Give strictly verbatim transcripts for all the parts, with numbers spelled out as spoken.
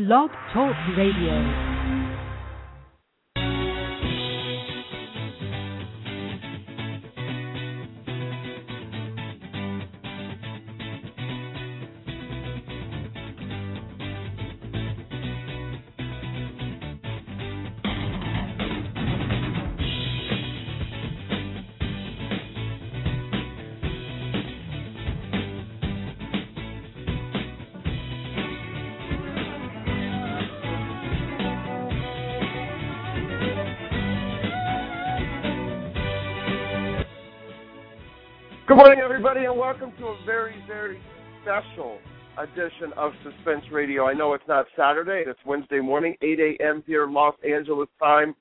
Blog Talk Radio. Good morning, everybody, and welcome to a very, very special edition of Suspense Radio. I know it's not Saturday, it's Wednesday morning, eight a.m. here in Los Angeles time,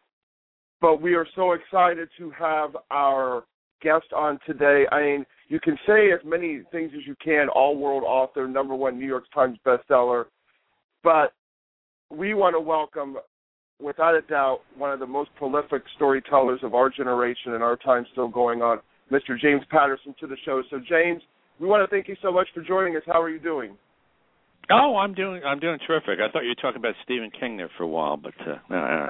but we are so excited to have our guest on today. I mean, you can say as many things as you can, all-world author, number one New York Times bestseller, but we want to welcome, without a doubt, one of the most prolific storytellers of our generation and our time still going on, Mister James Patterson, to the show. So, James, we want to thank you so much for joining us. How are you doing? Oh, I'm doing I'm doing terrific. I thought you were talking about Stephen King there for a while, but uh, no,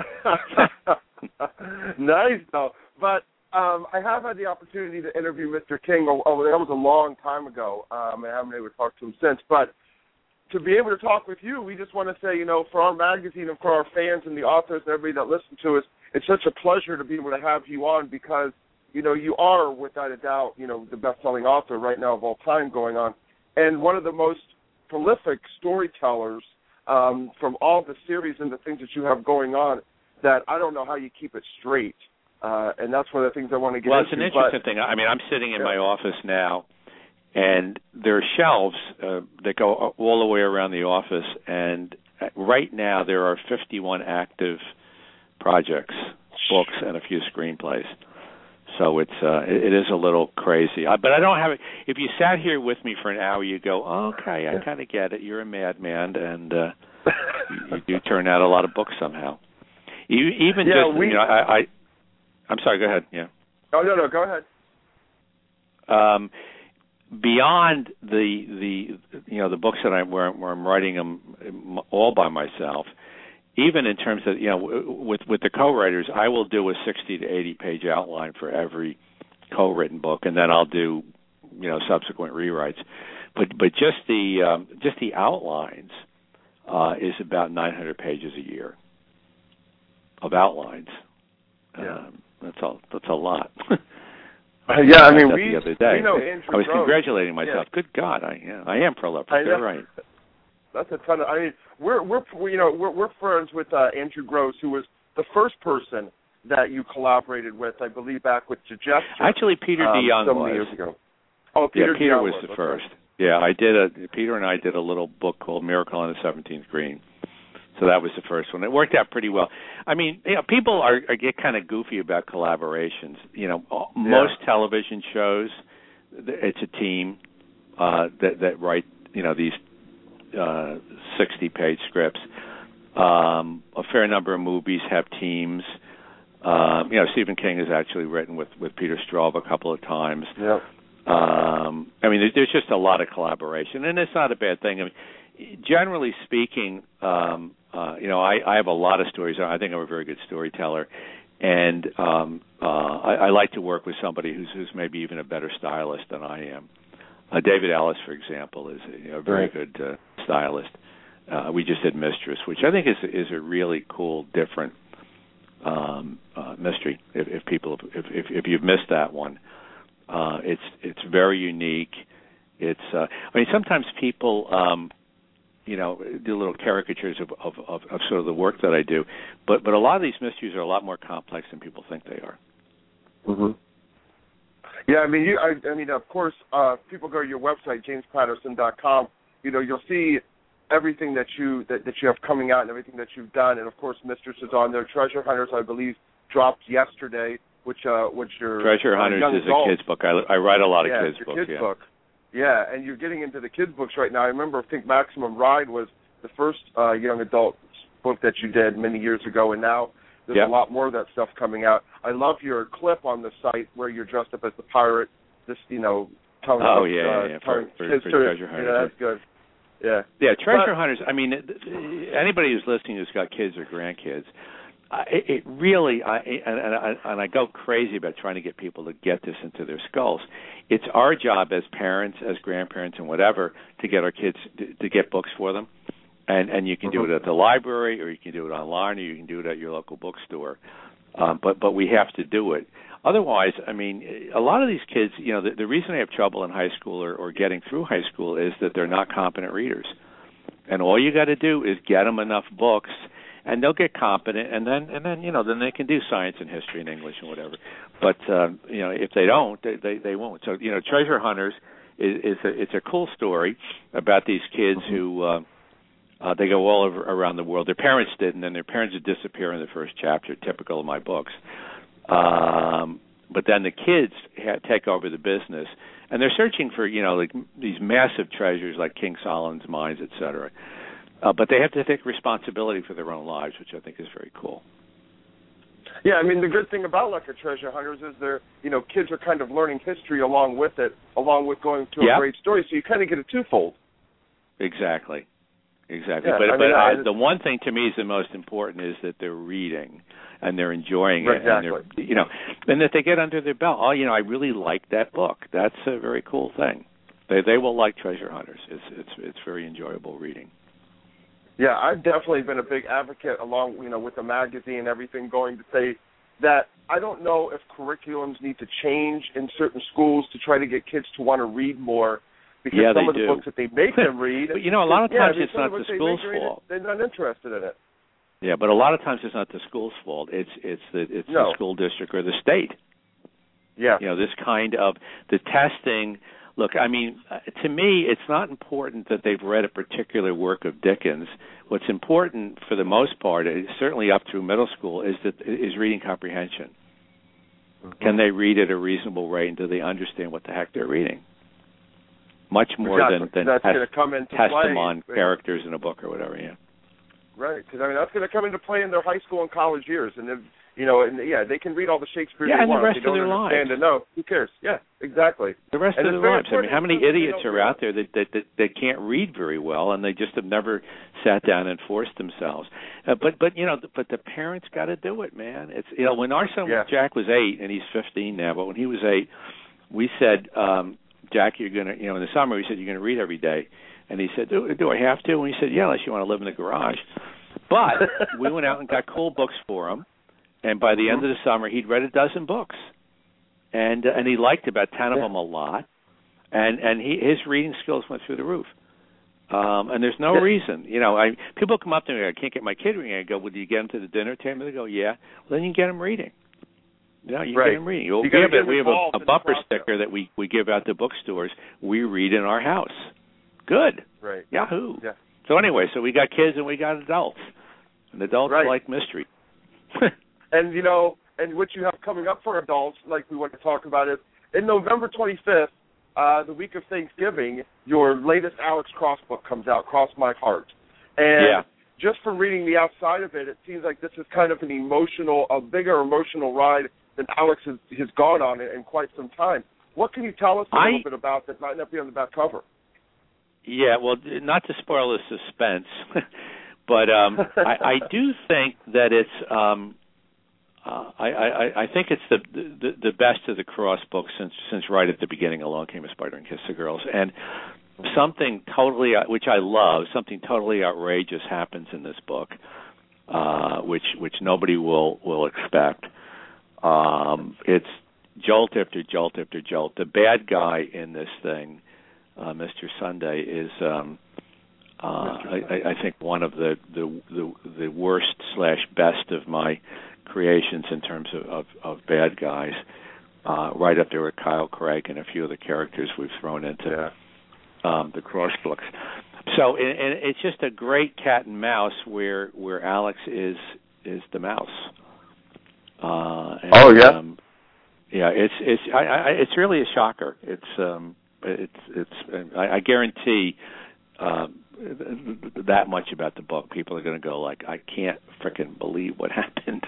no. Nice, though. But um, I have had the opportunity to interview Mister King. Oh, oh, that was a long time ago. Um, I haven't been able to talk to him since. But to be able to talk with you, we just want to say, you know, for our magazine and for our fans and the authors and everybody that listen to us, it's such a pleasure to be able to have you on because you know, you are, without a doubt, you know, the best-selling author right now of all time going on, and one of the most prolific storytellers um, from all the series and the things that you have going on that I don't know how you keep it straight, uh, and that's one of the things I want to get well, into. Well, it's an interesting but, thing. I mean, I'm sitting in yeah. my office now, and there are shelves uh, that go all the way around the office, and right now there are fifty-one active projects, books, and a few screenplays. So it's uh, it, it is a little crazy, I, but I don't have it. If you sat here with me for an hour, you go, oh, okay, I kind of get it. You're a madman, and uh, you, you do turn out a lot of books somehow. You, even yeah, just, we, you know, I, I, I'm sorry. Go ahead. Yeah. Oh no, no, go ahead. Um, beyond the the you know the books that I'm where, where I'm writing them all by myself. Even in terms of, you know, with with the co-writers, I will do a sixty to eighty page outline for every co-written book, and then I'll do, you know, subsequent rewrites. But but just the um, just the outlines uh, is about nine hundred pages a year of outlines. Yeah. Um, that's all. That's a lot. Uh, yeah, I mean, we, the other day. we know Andrew I was Gross. congratulating myself. Yeah. Good God, I yeah, I am prolific. You're right. That's a ton of. I mean, we're we're you know we're we're friends with uh, Andrew Gross, who was the first person that you collaborated with, I believe, back with Digestion. Actually, Peter um, DeYoung so was. many years ago. Oh, Peter. Yeah, Peter DeYoung was was the okay. first. Yeah, I did a Peter and I did a little book called Miracle on the seventeenth Green. So that was the first one. It worked out pretty well. I mean, you know, people are, are get kind of goofy about collaborations. You know, most yeah. television shows, it's a team uh, that that write you know these. Uh, sixty page scripts. Um, a fair number of movies have teams. Um, you know, Stephen King has actually written with, with Peter Straub a couple of times. Yep. Um, I mean, there's just a lot of collaboration, and it's not a bad thing. I mean, generally speaking, um, uh, you know, I, I have a lot of stories. I think I'm a very good storyteller, and um, uh, I, I like to work with somebody who's, who's maybe even a better stylist than I am. Uh, David Ellis, for example, is you know, a very right. good uh, stylist. Uh, we just did Mistress, which I think is is a really cool, different um, uh, mystery. If, if people, if, if if you've missed that one, uh, it's it's very unique. It's uh, I mean sometimes people, um, you know, do little caricatures of, of, of, of sort of the work that I do, but but a lot of these mysteries are a lot more complex than people think they are. Mm-hmm. Yeah, I mean, you, I, I mean, of course, uh, people go to your website, james patterson dot com. You know, you'll see everything that you that, that you have coming out and everything that you've done, and of course, Mistress is on there. Treasure Hunters, I believe, dropped yesterday, which uh, which your Treasure Hunters uh, young is adult, a kids book. I, I write a lot of yeah, kids your books. kids yeah, book. Yeah, and you're getting into the kids books right now. I remember, I think Maximum Ride was the first uh, young adult book that you did many years ago, and now there's yep. a lot more of that stuff coming out. I love your clip on the site where you're dressed up as the pirate. This, you know, telling oh us, yeah, uh, yeah, yeah. For, for, his for story. Treasure Hunters. Yeah, that's good. Yeah. Yeah, treasure but, hunters. I mean, anybody who's listening who's got kids or grandkids, I, it really, I and, and, I, and I go crazy about trying to get people to get this into their skulls. It's our job as parents, as grandparents, and whatever, to get our kids to, to get books for them. And and you can mm-hmm. do it at the library, or you can do it online, or you can do it at your local bookstore. Um, but but we have to do it. Otherwise, I mean, a lot of these kids, you know, the, the reason they have trouble in high school or, or getting through high school is that they're not competent readers. And all you got to do is get them enough books, and they'll get competent. And then and then you know then they can do science and history and English and whatever. But uh, you know, if they don't, they, they they won't. So you know, Treasure Hunters is, is a, it's a cool story about these kids mm-hmm. who. Uh, Uh, they go all over around the world. Their parents did, and then their parents would disappear in the first chapter, typical of my books. Um, but then the kids ha- take over the business, and they're searching for, you know, like these massive treasures like King Solomon's mines, et cetera. Uh, but they have to take responsibility for their own lives, which I think is very cool. Yeah, I mean, the good thing about like a treasure hunters is they're, you know, kids are kind of learning history along with it, along with going to a yep. great story, so you kind of get a twofold. Exactly. Exactly, yeah, but I but mean, uh, the one thing to me is the most important is that they're reading and they're enjoying it, exactly. and they're you know, and that they get under their belt. Oh, you know, I really like that book. That's a very cool thing. They they will like Treasure Hunters. It's it's it's very enjoyable reading. Yeah, I've definitely been a big advocate, along you know with the magazine and everything, going to say that I don't know if curriculums need to change in certain schools to try to get kids to want to read more. Because yeah, some they of the do. books that they make them read, but you know, a lot of times yeah, it's not the school's fault. It, they're not interested in it. Yeah, but a lot of times it's not the school's fault. It's it's the it's no. the school district or the state. Yeah. You know, this kind of the testing. Look, I mean, to me, it's not important that they've read a particular work of Dickens. What's important, for the most part, certainly up through middle school, is that is reading comprehension. Mm-hmm. Can they read at a reasonable rate, and do they understand what the heck they're reading? Much more exactly. than, than that's test, come into test play. them on characters in a book or whatever, yeah. Right, because I mean that's going to come into play in their high school and college years, and then, you know, and yeah, they can read all the Shakespeare yeah, they and want. the rest they don't of their understand lives. To know. Who cares? Yeah, exactly. The rest and of their lives. I mean, how many idiots are read. out there that, that that that can't read very well, and they just have never sat down and forced themselves? Uh, but but you know, but the parents got to do it, man. It's you know, when our son yeah. Jack was eight, and he's fifteen now, but when he was eight, we said. um Jack, you're going to, you know, in the summer, we said, you're going to read every day. And he said, do, do I have to? And he said, yeah, unless you want to live in the garage. But we went out and got cool books for him. And by the end of the summer, he'd read a dozen books. And uh, and he liked about ten of them a lot. And and he, his reading skills went through the roof. Um, and there's no reason. You know, I people come up to me, I can't get my kid reading. I go, well, do you get him to the dinner table? They go, yeah. Well, then you get him reading. Yeah, you right. get them reading. You we have, a, we have a, a bumper sticker that we, we give out to bookstores. We read in our house. Good. Right. Yahoo. Yeah. So anyway, so we got kids and we got adults. And adults right. like mystery. And, you know, and what you have coming up for adults, like we want to talk about, is in November twenty-fifth, uh, the week of Thanksgiving, your latest Alex Cross book comes out, Cross My Heart. And yeah. just from reading the outside of it, it seems like this is kind of an emotional, a bigger emotional ride than Alex has, has gone on in, in quite some time. What can you tell us a I, little bit about that might not be on the back cover? Yeah, well, not to spoil the suspense, but um, I, I do think that it's. Um, uh, I, I, I think it's the, the the best of the Cross books since since right at the beginning. Along Came a Spider and Kissed the Girls, and something totally, which I love, something totally outrageous happens in this book, uh, which which nobody will will expect. Um, it's jolt after jolt after jolt. The bad guy in this thing, uh, Mister Sunday, is um, uh, I, I think one of the, the the the worst slash best of my creations in terms of, of, of bad guys. Uh, right up there with Kyle Craig and a few of the characters we've thrown into yeah. um, the Cross books. So and, and it's just a great cat and mouse where where Alex is is the mouse. Uh, and, oh yeah, um, yeah. It's it's I, I, it's really a shocker. It's um, it's it's I, I guarantee um, that much about the book. People are going to go like, I can't freaking believe what happened.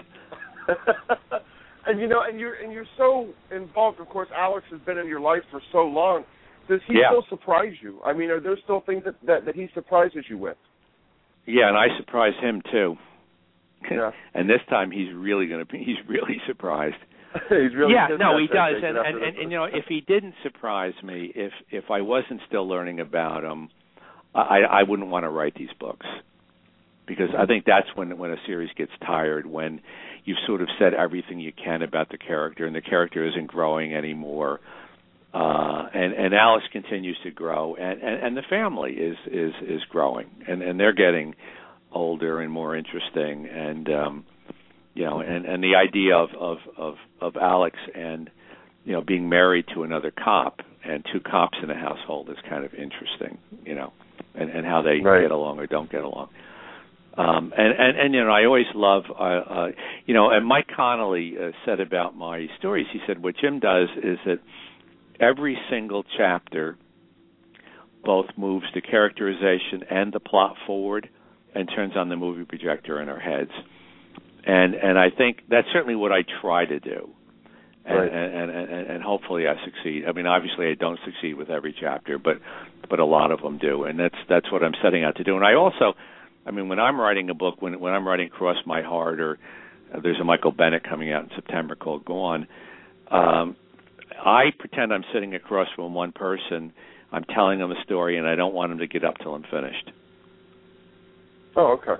And you know, and you're and you're so involved. Of course, Alex has been in your life for so long. does he yeah. still surprise you? I mean, are there still things that, that, that he surprises you with? Yeah, and I surprise him too. Yeah. And this time he's really going to be, he's really surprised. He's really yeah, no, he does. And, and, and, and, you know, if he didn't surprise me, if if I wasn't still learning about him, I, I wouldn't want to write these books. Because I think that's when when a series gets tired, when you've sort of said everything you can about the character, and the character isn't growing anymore. Uh, and, and Alex continues to grow, and, and, and the family is, is, is growing, and, and they're getting older and more interesting. And um, you know, and, and the idea of, of, of, of Alex and you know being married to another cop and two cops in a household is kind of interesting, you know, and, and how they right. get along or don't get along. Um, and, and, and, you know, I always love, uh, uh, you know, and Mike Connolly uh, said about my stories, he said what Jim does is that every single chapter both moves the characterization and the plot forward and turns on the movie projector in our heads. And and I think that's certainly what I try to do. And, right. and, and, and, and hopefully I succeed. I mean, obviously I don't succeed with every chapter, but but a lot of them do. And that's that's what I'm setting out to do. And I also... I mean, when I'm writing a book, when when I'm writing Cross My Heart, or uh, there's a Michael Bennett coming out in September called Gone, um, I pretend I'm sitting across from one person. I'm telling them a story, and I don't want them to get up till I'm finished. Oh, okay.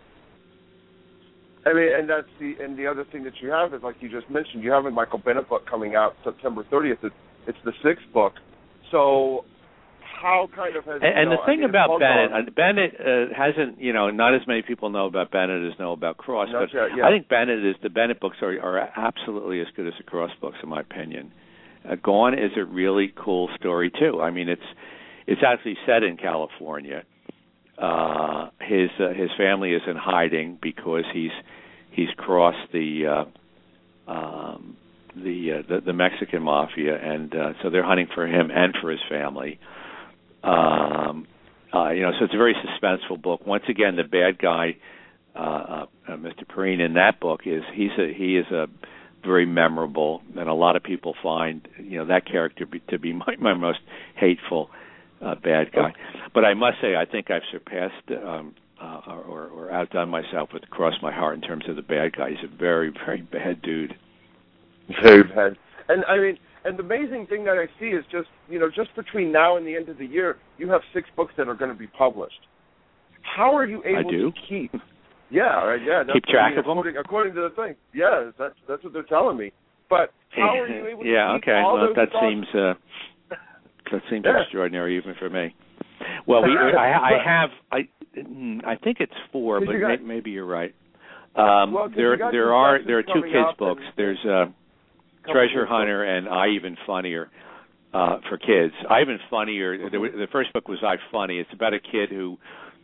I mean, and that's the and the other thing that you have is, like you just mentioned, you have a Michael Bennett book coming out September thirtieth. It's, it's the sixth book. So how kind of has... And, and know, the thing I mean, about Bennett, on. uh, Bennett uh, hasn't, you know, not as many people know about Bennett as know about Cross, Not but yet, yeah. I think Bennett is, the Bennett books are, are absolutely as good as the Cross books, in my opinion. Uh, Gone is a really cool story, too. I mean, it's it's actually set in California. Uh, his uh, his family is in hiding because he's he's crossed the uh, um, the, uh, the the Mexican mafia, and uh, so they're hunting for him and for his family. Um, uh, you know, so it's a very suspenseful book. Once again, the bad guy, uh, uh, Mister Perrine, in that book is he's a he is a very memorable, and a lot of people find you know that character be, to be my, my most hateful uh, bad guy. But I must say, I think I've surpassed um, uh, or, or outdone myself with Cross My Heart in terms of the bad guy. He's a very very bad dude. Very bad, and I mean. And the amazing thing that I see is just, you know, just between now and the end of the year, you have six books that are going to be published. How are you able I do. to keep? Yeah, right, yeah. That's, Keep track I mean, of them? according, according to the thing. Yeah, that's that's what they're telling me. But how are you able yeah, to keep okay. all well, those that thoughts? seems uh, that seems Yeah. extraordinary even for me. Well, we I, I have I I think it's four, but got, may, maybe you're right. Um, well, there there are there are two kids books. And, There's uh, Treasure Hunter and I Even Funnier uh, for kids. I Even Funnier. Mm-hmm. The, the first book was I Funny. It's about a kid who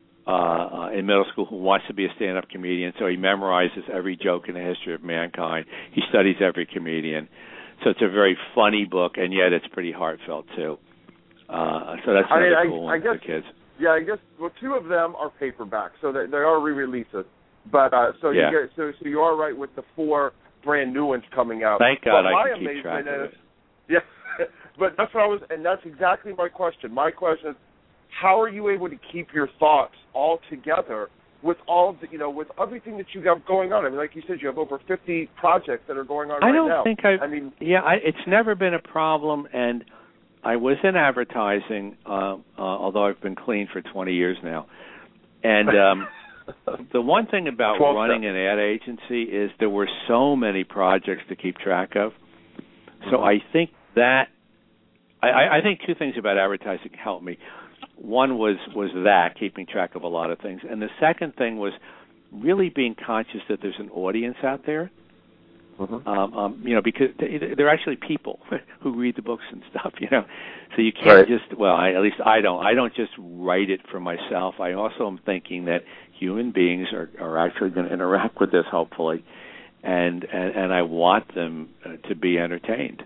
uh, in middle school who wants to be a stand-up comedian. So he memorizes every joke in the history of mankind. He studies every comedian. So it's a very funny book, and yet it's pretty heartfelt too. Uh, so that's another I mean, cool I, I one guess, for the kids. Yeah, I guess. Well, two of them are paperback, so they, they are re-releases. But uh, so yeah. you get so so you are right with the four brand new ones coming out. Thank God but I my can keep track of is, it. Yeah, but that's what I was, and that's exactly my question. My question is, how are you able to keep your thoughts all together with all the, you know, with everything that you have going on? I mean, like you said, you have over fifty projects that are going on I right don't now. think I. I mean, yeah, I, it's never been a problem, and I was in advertising, uh, uh, although I've been clean for twenty years now, and. Um, The one thing about running an ad agency is there were so many projects to keep track of. So mm-hmm. I think that I, I think two things about advertising helped me. One was was that keeping track of a lot of things, and the second thing was really being conscious that there's an audience out there. Mm-hmm. Um, um, you know, because they're actually people who read the books and stuff. You know, so you can't right. just well, I, at least I don't. I don't just write it for myself. I also am thinking that human beings are, are actually going to interact with this, hopefully, and and, and I want them uh, to be entertained.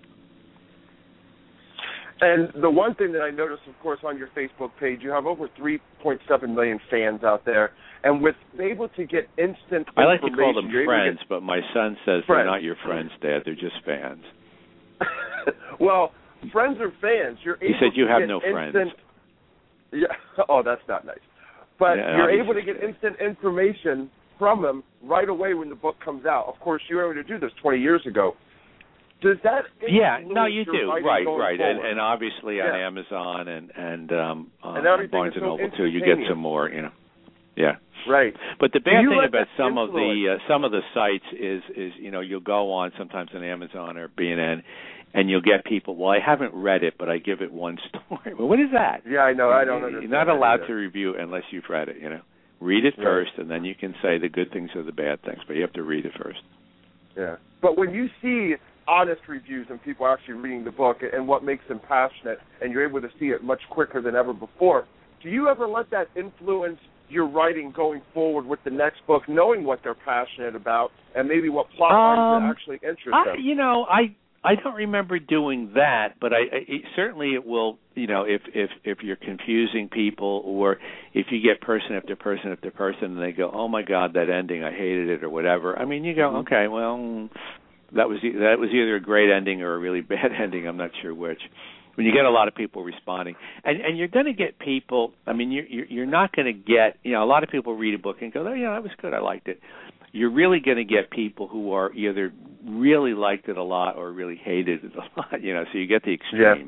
And the one thing that I noticed, of course, on your Facebook page, you have over three point seven million fans out there, and with able to get instant I like to call them information, friends, but my son says friends. They're not your friends, Dad. They're just fans. Well, friends or fans, you're able you said you to have get no instant, friends. Yeah. Oh, that's not nice. But yeah, you're able to get instant information from them right away when the book comes out. Of course, you were able to do this twenty years ago. Does that yeah, no, you do, right, right, and, and obviously on yeah. Amazon and and um, uh, and Barnes and so Noble too, you get some more, you know. Yeah, right. But the bad thing about some influence? of the uh, some of the sites is is you know you'll go on sometimes on Amazon or B and N, and you'll get people. Well, I haven't read it, but I give it one story. Well, what is that? Yeah, I know. I don't You're understand. You're not allowed either. to review unless you've read it. You know, read it right. first, and then you can say the good things or the bad things. But you have to read it first. Yeah. But when you see honest reviews and people actually reading the book and what makes them passionate, and you're able to see it much quicker than ever before, do you ever let that influence your writing going forward with the next book, knowing what they're passionate about and maybe what plot lines um, that actually interest I, them? You know, I I don't remember doing that, but I, I it, certainly it will. You know, if if if you're confusing people, or if you get person after person after person, and they go, "Oh my God, that ending, I hated it," or whatever. I mean, you go, Mm-hmm. "Okay, well." That was that was either a great ending or a really bad ending. I'm not sure which. When you get a lot of people responding, and and you're going to get people. I mean, you're you're not going to get. You know, a lot of people read a book and go, "Oh, yeah, that was good. I liked it." You're really going to get people who are either really liked it a lot or really hated it a lot. You know, so you get the extremes.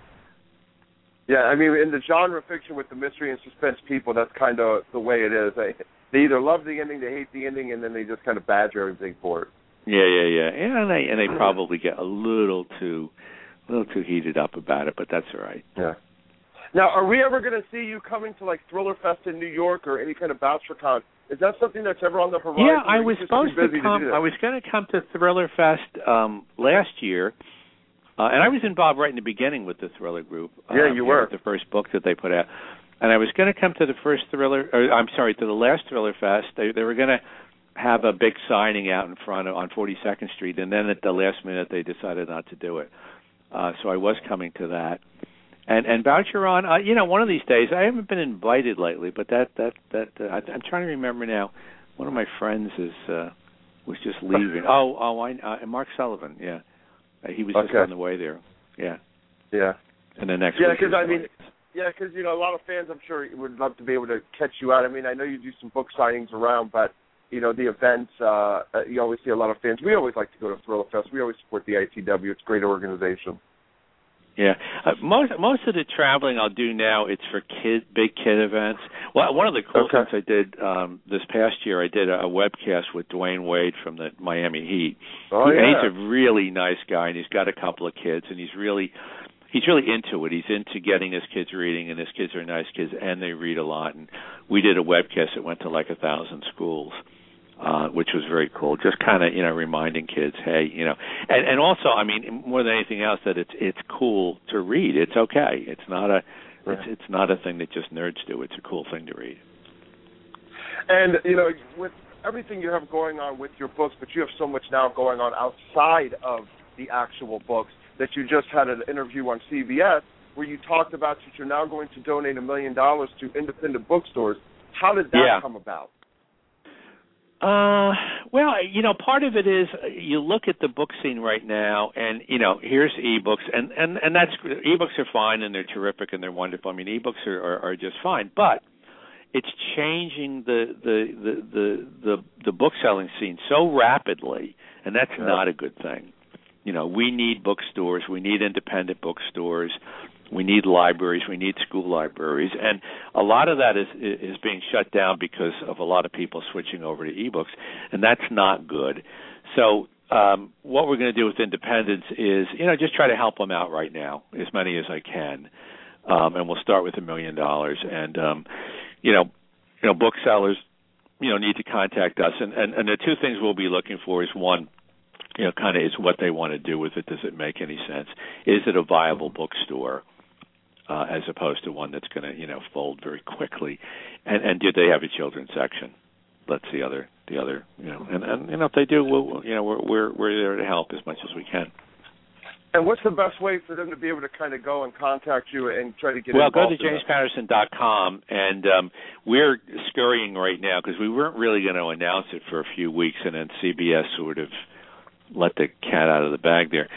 Yeah, yeah. I mean, in the genre fiction with the mystery and suspense people, that's kind of the way it is. They they either love the ending, they hate the ending, and then they just kind of badger everything for it. Yeah, yeah, yeah, and they and they probably get a little too, a little too heated up about it, but that's all right. Yeah. Now, are we ever going to see you coming to like Thriller Fest in New York or any kind of BoucherCon? Is that something that's ever on the horizon? Yeah, I was supposed to come. To I was going to come to Thriller Fest um, last year, uh, and I was involved right in the beginning with the Thriller group. Yeah, um, you were. Know, the first book that they put out, and I was going to come to the first Thriller. Or, I'm sorry, to the last Thriller Fest. They they were going to have a big signing out in front of on forty-second Street, and then at the last minute they decided not to do it. Uh, so I was coming to that, and and Boucheron, uh, you know, one of these days. I haven't been invited lately, but that that that uh, I, I'm trying to remember now. One of my friends is uh, was just leaving. oh oh, I uh, Mark Sullivan, yeah, uh, he was just okay. on the way there. Yeah, yeah, and the next yeah, because I mean. Yeah, because, you know, a lot of fans, I'm sure, would love to be able to catch you out. I mean, I know you do some book signings around, but, you know, the events, uh, you always see a lot of fans. We always like to go to Thriller Fest. We always support the I T W. It's a great organization. Yeah, uh, most most of the traveling I'll do now, it's for kid, big kid events. Well, one of the cool okay. things I did um, this past year, I did a, a webcast with Dwayne Wade from the Miami Heat. Oh, he, yeah. And he's a really nice guy, and he's got a couple of kids, and he's really he's really into it. He's into getting his kids reading, and his kids are nice kids, and they read a lot. And we did a webcast that went to like a thousand schools. Uh, which was very cool. Just kind of, you know, reminding kids, hey, you know, and, and also, I mean, more than anything else, that it's it's cool to read. It's okay. It's not a right. it's it's not a thing that just nerds do. It's a cool thing to read. And you know, with everything you have going on with your books, but you have so much now going on outside of the actual books. That you just had an interview on C B S where you talked about that you're now going to donate a million dollars to independent bookstores. How did that yeah. come about? Uh, well, you know, part of it is you look at the book scene right now, and you know, here's ebooks, and and and that's ebooks are fine and they're terrific and they're wonderful. I mean, ebooks are are, are just fine, but it's changing the the the the the, the book selling scene so rapidly, and that's yeah. not a good thing. You know, we need bookstores, we need independent bookstores. We need libraries. We need school libraries, and a lot of that is is being shut down because of a lot of people switching over to ebooks, and that's not good. So, um, what we're going to do with independents is, you know, just try to help them out right now, as many as I can, um, and we'll start with a million dollars. And um, you know, you know, booksellers, you know, need to contact us, and, and and the two things we'll be looking for is one. You know, kind of is what they want to do with it. Does it make any sense? Is it a viable bookstore? Uh, as opposed to one that's going to, you know, fold very quickly, and and did they have a children's section? That's the other, the other, you know, and, and you know if they do, we'll, you know, we're we're we're there to help as much as we can. And what's the best way for them to be able to kind of go and contact you and try to get well, involved? Well, go to james patterson dot com, and um, we're scurrying right now because we weren't really going to announce it for a few weeks, and then C B S sort of let the cat out of the bag there.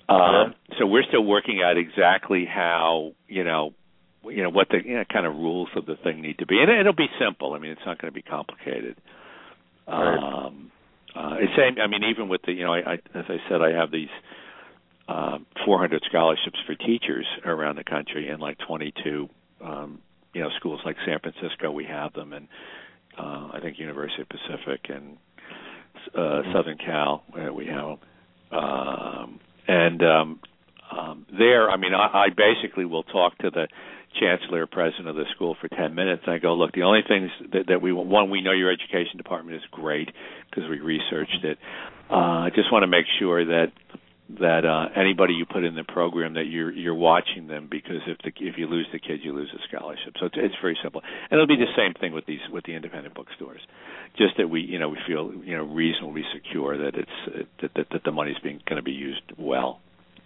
Um, so we're still working out exactly how, you know, you know what the you know, kind of rules of the thing need to be, and it'll be simple. I mean, it's not going to be complicated. Right. Um, uh, it's same. I mean, even with the, you know, I, I, as I said, I have these um, four hundred scholarships for teachers around the country, and like twenty-two, um, you know, schools like San Francisco, we have them, and uh, I think University of Pacific and uh, Southern Cal, where we have them. Um, and um, um, there, I mean, I, I basically will talk to the chancellor or president of the school for ten minutes. And I go, look, the only things that, that we want, one, we know your education department is great because we researched it. Uh, I just want to make sure that that uh, anybody you put in the program, that you're you're watching them, because if the if you lose the kid, you lose the scholarship. So it's, it's very simple, and it'll be the same thing with these with the independent bookstores. Just that we you know we feel you know reasonably secure that it's that that, that the money's being going to be used well.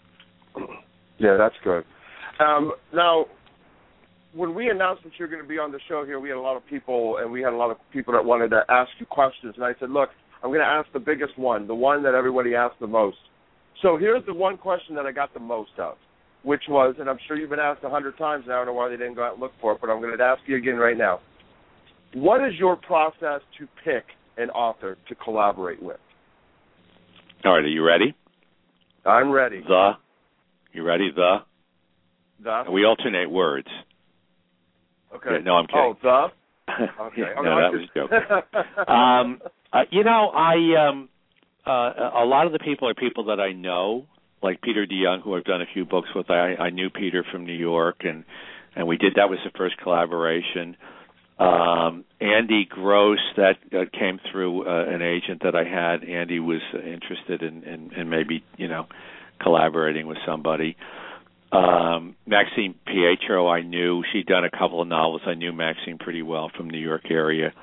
Yeah, that's good. Um, now, when we announced that you're going to be on the show here, we had a lot of people, and we had a lot of people that wanted to ask you questions. And I said, look, I'm going to ask the biggest one, the one that everybody asks the most. So here's the one question that I got the most of, which was, and I'm sure you've been asked a hundred times now, I don't know why they didn't go out and look for it, but I'm going to ask you again right now. What is your process to pick an author to collaborate with? All right, are you ready? I'm ready. The. You ready? The. The. We alternate words. Okay. Yeah, no, I'm kidding. Oh, the? Okay. no, that was a joke. um, uh, you know, I um, uh, a lot of the people are people that I know, like Peter DeYoung, who I've done a few books with. I, I knew Peter from New York, and, and we did. That was the first collaboration. Um, Andy Gross, that uh, came through uh, an agent that I had. Andy was interested in, in, in maybe, you know, collaborating with somebody. Um, Maxine Pietro, I knew. She'd done a couple of novels. I knew Maxine pretty well from New York area.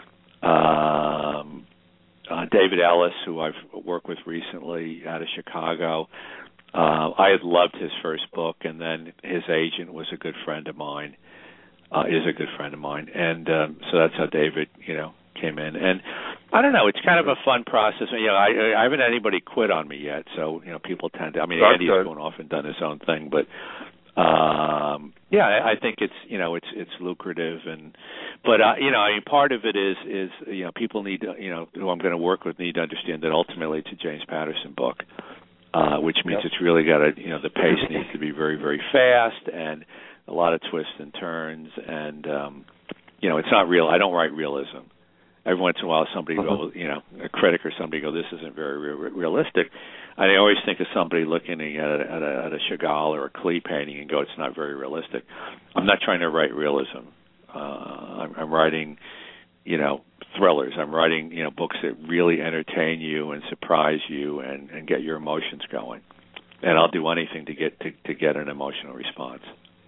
Um, uh, David Ellis, who I've worked with recently out of Chicago. Uh, I had loved his first book, and then his agent was a good friend of mine. Uh, is a good friend of mine, and um, so that's how David, you know, came in. And I don't know, it's kind of a fun process. You know, I, I haven't had anybody quit on me yet, so you know, people tend to. I mean, that's Andy's good. gone off and done his own thing, but um, yeah, I, I think it's you know, it's it's lucrative, and but uh, you know, I mean, part of it is is you know, people need to, you know, who I'm going to work with need to understand that ultimately it's a James Patterson book, uh, which means yep. it's really got to, you know, the pace needs to be very very fast and a lot of twists and turns, and um, you know, it's not real. I don't write realism. Every once in a while, somebody uh-huh. go, you know, a critic or somebody go, this isn't very re- realistic. I always think of somebody looking at a, at, a, at a Chagall or a Klee painting and go, it's not very realistic. I'm not trying to write realism. Uh, I'm, I'm writing, you know, thrillers. I'm writing, you know, books that really entertain you and surprise you and, and get your emotions going. And I'll do anything to get to, to get an emotional response.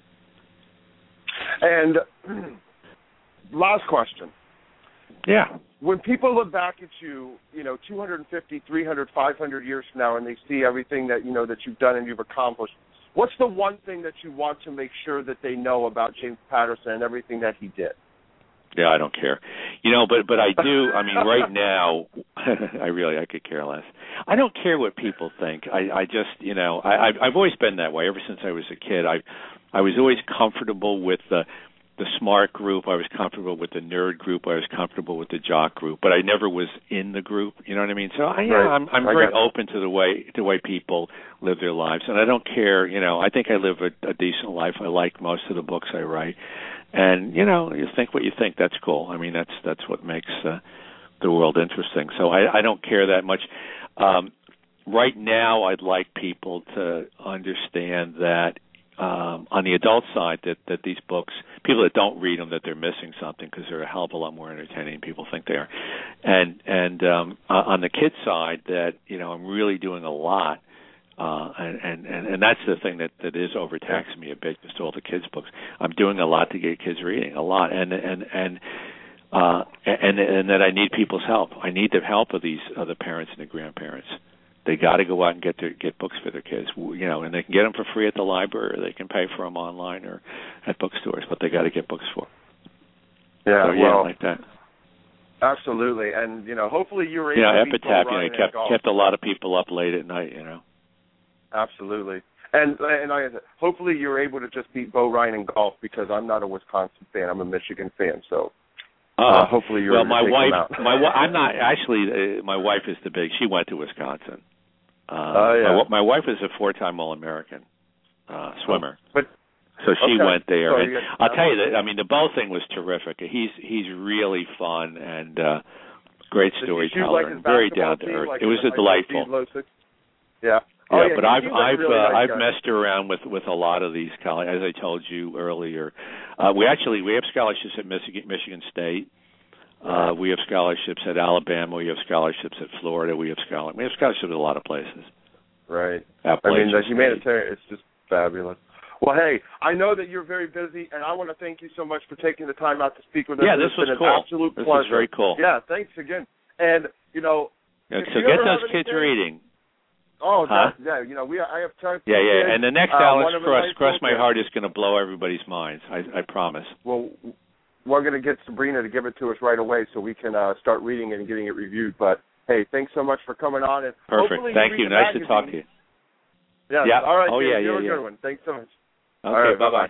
And last question. Yeah. When people look back at you, you know, two hundred fifty, three hundred, five hundred years from now, and they see everything that, you know, that you've done and you've accomplished, what's the one thing that you want to make sure that they know about James Patterson and everything that he did? Yeah, I don't care. You know, but but I do. I mean, right now, I really I could care less. I don't care what people think. I, I just, you know, I, I've, I've always been that way ever since I was a kid. I I was always comfortable with the the smart group. I was comfortable with the nerd group. I was comfortable with the jock group, but I never was in the group. You know what I mean? So I, yeah, right. I'm I'm very open to the way to the way people live their lives, and I don't care. You know, I think I live a, a decent life. I like most of the books I write. And, you know, you think what you think, that's cool. I mean, that's that's what makes uh, the world interesting. So I, I don't care that much. Um, right now, I'd like people to understand that um, on the adult side, that, that these books, people that don't read them, that they're missing something because they're a hell of a lot more entertaining than people think they are. And, and um, uh, on the kids side, that, you know, I'm really doing a lot. Uh, and, and, and that's the thing that, that is overtaxing me a bit, just all the kids' books. I'm doing a lot to get kids reading, a lot, and and and uh, and and that I need people's help. I need the help of these other parents and the grandparents. They got to go out and get their, get books for their kids, you know, and they can get them for free at the library, or they can pay for them online or at bookstores, but they got to get books for. Yeah, so, yeah, well, like that. Absolutely, and you know, hopefully you were able you know, to Epitaph, be you know, kept kept a lot of people up late at night, you know. Absolutely. And and like I said, hopefully you're able to just beat Bo Ryan in golf because I'm not a Wisconsin fan. I'm a Michigan fan. So uh, uh, hopefully you're well, able my to take wife, him out. my wife, I'm not actually. Uh, my wife is the big. She went to Wisconsin. Uh, uh, yeah. my, my wife is a four-time All-American uh, swimmer. But so she okay. went there. So and you I'll tell you that. I mean, the Bo thing was terrific. He's he's really fun and uh, great storyteller like and very down to earth. Like it was a delightful. Yeah. Yeah, oh, yeah, but he, I've I've really uh, nice I've guy. messed around with, with a lot of these colleges, as I told you earlier. Uh, we actually we have scholarships at Michigan, Michigan State. Uh, we have scholarships at Alabama. We have scholarships at Florida. We have scholar we have scholarships at a lot of places. Right. I mean, the humanitarian, it's just fabulous. Well, hey, I know that you're very busy, and I want to thank you so much for taking the time out to speak with us. Yeah, this it's was been cool. An absolute this pleasure. was very cool. Yeah, thanks again. And you know, yeah, if so you get ever those have kids anything, reading. Oh, huh? that, yeah. You know, we I have time. Yeah, yeah. Kids. And the next uh, Alex Cross, Cross My there. Heart is going to blow everybody's minds. I, I promise. Well, we're going to get Sabrina to give it to us right away so we can uh, start reading it and getting it reviewed. But hey, thanks so much for coming on. And perfect. Thank you. you Nice magazine. to talk to you. Yeah. yeah. All right. Oh Dave, yeah, you're yeah, a yeah. good one. Thanks so much. Okay. All right, bye bye.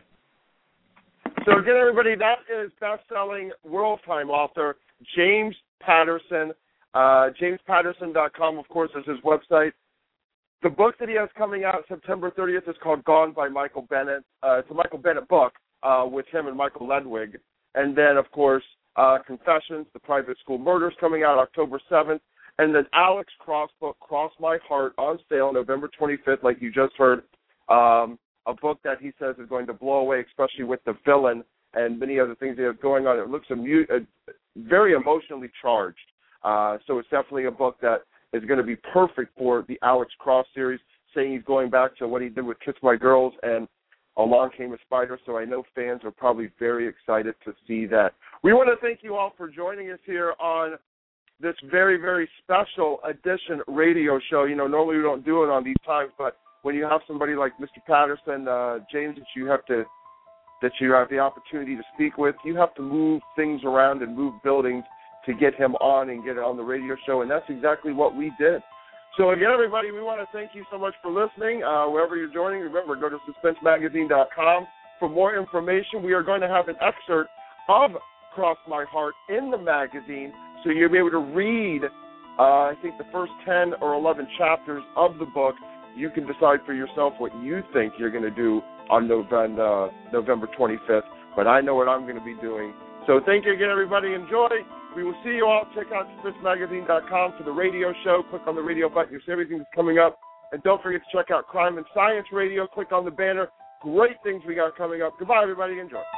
So again, everybody, that is best-selling World Time author James Patterson. Uh, James Patterson dot com, of course, is his website. The book that he has coming out September thirtieth is called Gone by Michael Bennett. Uh, it's a Michael Bennett book uh, with him and Michael Ledwig. And then, of course, uh, Confessions, The Private School Murders, coming out October seventh. And then Alex Cross book, Cross My Heart, on sale November twenty-fifth, like you just heard. Um, a book that he says is going to blow away, especially with the villain and many other things that are going on. It looks amu- uh, very emotionally charged. Uh, so it's definitely a book that is going to be perfect for the Alex Cross series, saying he's going back to what he did with Kiss My Girls and Along Came a Spider. So I know fans are probably very excited to see that. We want to thank you all for joining us here on this very, very special edition radio show. You know, normally we don't do it on these times, but when you have somebody like Mister Patterson, uh, James, that you have to, that you have the opportunity to speak with, you have to move things around and move buildings to get him on and get it on the radio show, and that's exactly what we did. So again, everybody, we want to thank you so much for listening. Uh, wherever you're joining, remember, go to suspense magazine dot com for more information. We are going to have an excerpt of Cross My Heart in the magazine, so you'll be able to read, uh, I think, the first ten or eleven chapters of the book. You can decide for yourself what you think you're going to do on November, uh, November twenty-fifth, but I know what I'm going to be doing. So thank you again, everybody. Enjoy. We will see you all. Check out suspense magazine dot com for the radio show. Click on the radio button. You'll see everything that's coming up. And don't forget to check out Crime and Science Radio. Click on the banner. Great things we got coming up. Goodbye, everybody. Enjoy.